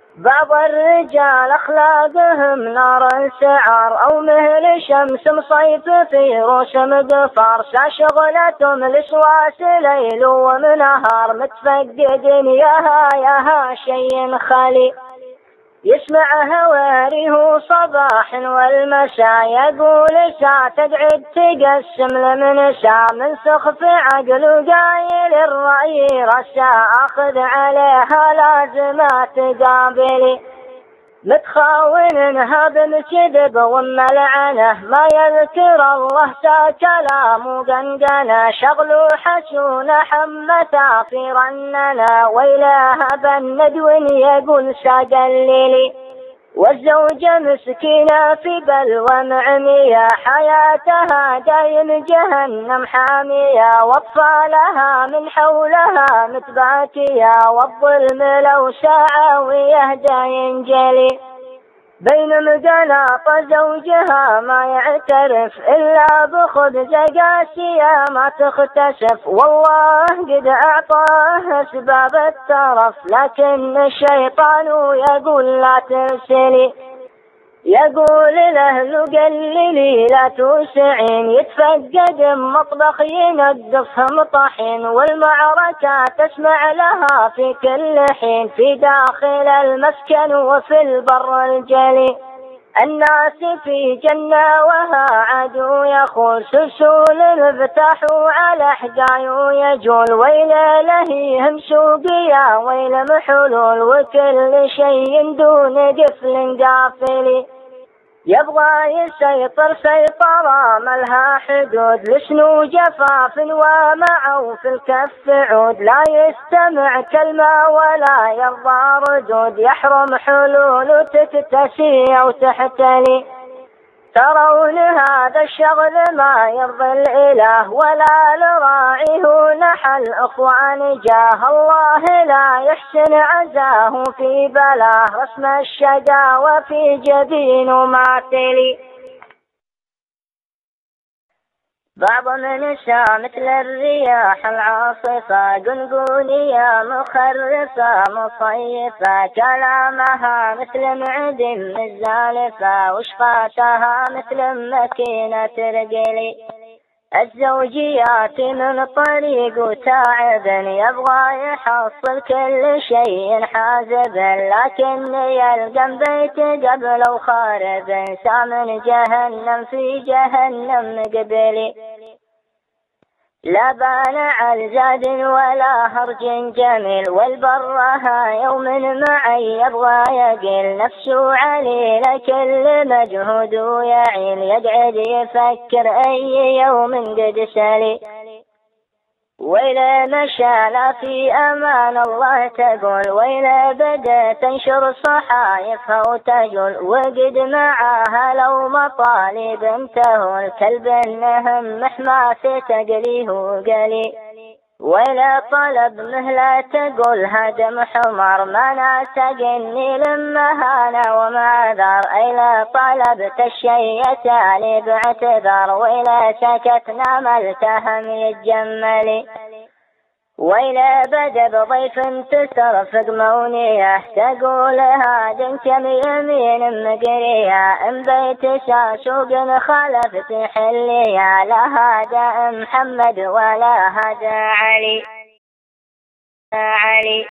بعض الرجال أخلاقهم نار سعار، أو مهل شمس مصيف في روس مقفار، شغلتهم الوسواس ليل ومنهار، متفقد ياها شي خالي، يسمع هواريه صباح والمساء، يقول تقعد تقسم لمنسى، من سخف عقل قايل الرأي رسا، أخذ عليها لازمات قابلي، متخاونها بالكذب والملعنة، ما يذكر الله كلام وقنقنة، شغل حسون حمتا في رننا، ويلها بالندون يقول سقللي، والزوجة مسكينة في بلوى معمية، حياتها دايم جهنم حامية، واطفالها من حولها متباكية، والظلم لو ساعة ويهدى ينجلي، بين مقلاط زوجها ما يعترف إلا بخبز قاسية ما تختسف، والله قد أعطاه أسباب الترف، لكن الشيطان يقول لا ترسلي، يقول الأهل قللي لا توسعين، يتفقد مطبخ ينظفهم طحين، والمعركة تسمع لها في كل حين، في داخل المسكن وفي البر الجلي، الناس في جنة وها عدو يخول، سلسول انفتحوا على حقاي يجول، ويل لهيهم سوقيا ويل محلول، وكل شيء دون قفل قافلي، يبغى يسيطر سيطرة ملها حدود، لسنو جفاف ومعه في الكف عود، لا يستمع كلمة ولا يرضى ردود، يحرم حلول تكتسي أو تحتلي، ترون هذا الشغل ما يرضي الإله، ولا لراعيه نحل أخوان جاه، الله لا يحسن عزاه في بلاه، رسم الشقاوة في جبين ماتلي، بعض النساء مثل الرياح العاصفة، قنقونية مخرفة مصيفة، كلامها مثل معدن الزالفة، وشفاتها مثل مكينة ترقلي، الزوجيات من طريق تعب، يبغى يحصل كل شيء حازب، لكن يلقى بيت قبل وخارب، سامن جهنم في جهنم قبلي، لا بانع الزاد ولا هرج جميل، والبرها يوم معي يبغى يقل، نفسه عليل كل مجهود ويعيل، يقعد يفكر أي يوم قد سلي، وإلى مشى في أمان الله تقول، وإلى بدأ تنشر صحايفها وتجول، وقد معاها لو مطالب انتهوا، الكلب إنهم محماس تقليه وقلي، وإلى طلب مهلا تقول هدم حمر، ما ناسقني لما هانا ومعذر، إلى طلبت الشيء تالي باعتذار، وإلى سكتنا ملتهم يتجملي، وإلى بدأ بضيف تسترفق مونية، تقول هذا كم يمين مقرية، إن بيت ساسوق خلفت حلية، لا هذا محمد ولا هذا علي.